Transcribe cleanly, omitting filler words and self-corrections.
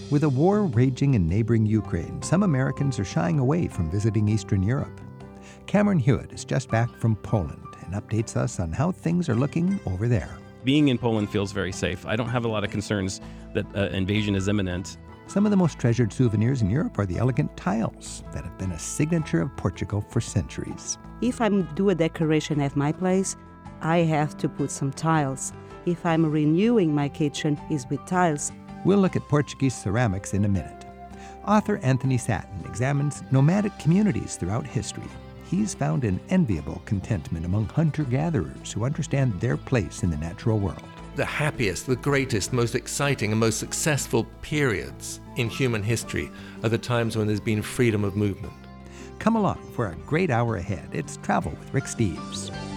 With a war raging in neighboring Ukraine, some Americans are shying away from visiting Eastern Europe. Cameron Hewitt is just back from Poland and updates us on how things are looking over there. Being in Poland feels very safe. I don't have a lot of concerns that invasion is imminent. Some of the most treasured souvenirs in Europe are the elegant tiles that have been a signature of Portugal for centuries. If I'm do a decoration at my place, I have to put some tiles. If I'm renewing my kitchen, is with tiles. We'll look at Portuguese ceramics in a minute. Author Anthony Satin examines nomadic communities throughout history. He's found an enviable contentment among hunter-gatherers who understand their place in the natural world. The happiest, the greatest, most exciting, and most successful periods in human history are the times when there's been freedom of movement. Come along for a great hour ahead. It's Travel with Rick Steves.